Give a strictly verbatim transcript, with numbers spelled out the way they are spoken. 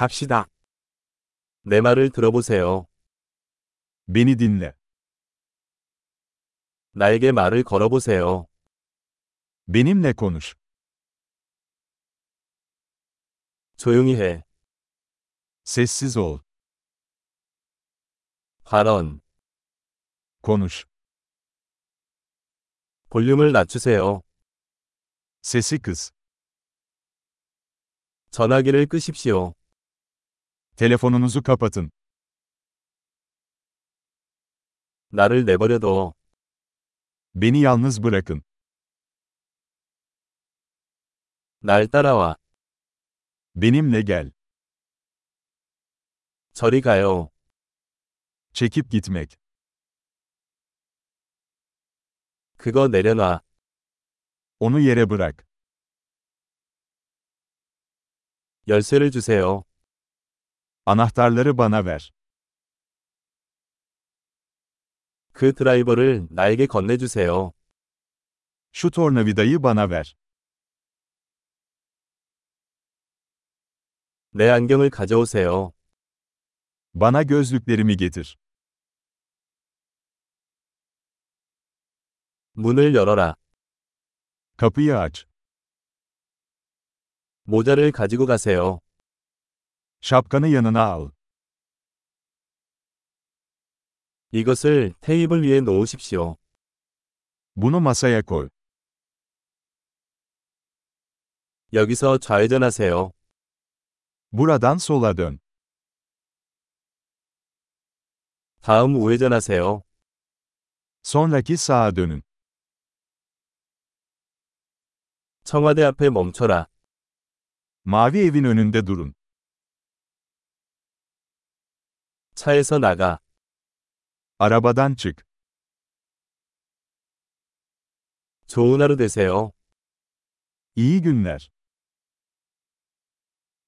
갑시다. 내 말을 들어보세요. Beni dinle. 나에게 말을 걸어보세요. Benimle konuş. 조용히 해. Sessiz ol. 발언. Konuş. 볼륨을 낮추세요. Sesi kıs. 전화기를 끄십시오. Telefonunuzu kapatın. 나를 내버려둬. Beni yalnız bırakın. 날 따라와. Benimle gel. 저리 가요. Çekip gitmek. 그거 내려놔. Onu yere bırak. 열쇠를 주세요. Anahtarları bana ver. 그 드라이버를 나에게 건네주세요. Şu tornavidayı bana ver. 내 안경을 가져오세요. Bana gözlüklerimi getir. 문을 열어라. Kapıyı aç. 모자를 가지고 가세요. Şapkanı yanına al. 이것을 테이블 위에 놓으십시오. Bunu masaya koy. 여기서 좌회전하세요. Buradan sola dön. 다음 우회전하세요. Sonraki sağa dönün. 청와대 앞에 멈춰라. Mavi evin önünde durun. 차에서 나가. Arabadan çık. 좋은 하루 되세요. İyi günler.